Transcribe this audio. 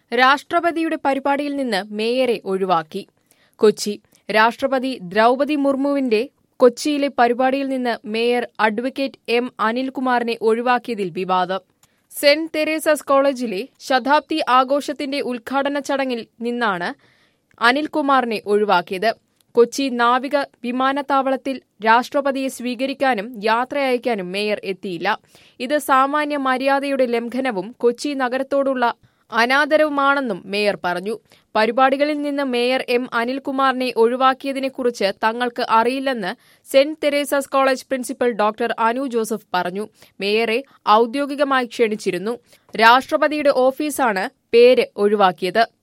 രാഷ്ട്രപതിയുടെ പരിപാടിയിൽ നിന്ന് മേയറെ ഒഴിവാക്കി. കൊച്ചി രാഷ്ട്രപതി ദ്രൗപദി മുർമുവിന്റെ കൊച്ചിയിലെ പരിപാടിയിൽ നിന്ന് മേയർ അഡ്വക്കേറ്റ് എം അനിൽകുമാറിനെ ഒഴിവാക്കിയതിൽ വിവാദം. സെന്റ് തെരേസാസ് കോളേജിലെ ശതാബ്ദി ആഘോഷത്തിന്റെ ഉദ്ഘാടന ചടങ്ങിൽ നിന്നാണ് അനിൽകുമാറിനെ ഒഴിവാക്കിയത്. കൊച്ചി നാവിക വിമാനത്താവളത്തിൽ രാഷ്ട്രപതിയെ സ്വീകരിക്കാനും യാത്രയയക്കാനും മേയർ എത്തിയില്ല. ഇത് സാമാന്യ മര്യാദയുടെ ലംഘനവും കൊച്ചി നഗരത്തോടുള്ള അനാദരവുമാണെന്നും മേയർ പറഞ്ഞു. പരിപാടികളിൽ നിന്ന് മേയർ എം അനിൽകുമാറിനെ ഒഴിവാക്കിയതിനെക്കുറിച്ച് തങ്ങൾക്ക് അറിയില്ലെന്ന് Saint Teresa's college principal doctor Anu Joseph പറഞ്ഞു. മേയറെ ഔദ്യോഗികമായി ക്ഷണിച്ചിരുന്നു. രാഷ്ട്രപതിയുടെ ഓഫീസാണ് പേര് ഒഴിവാക്കിയത്.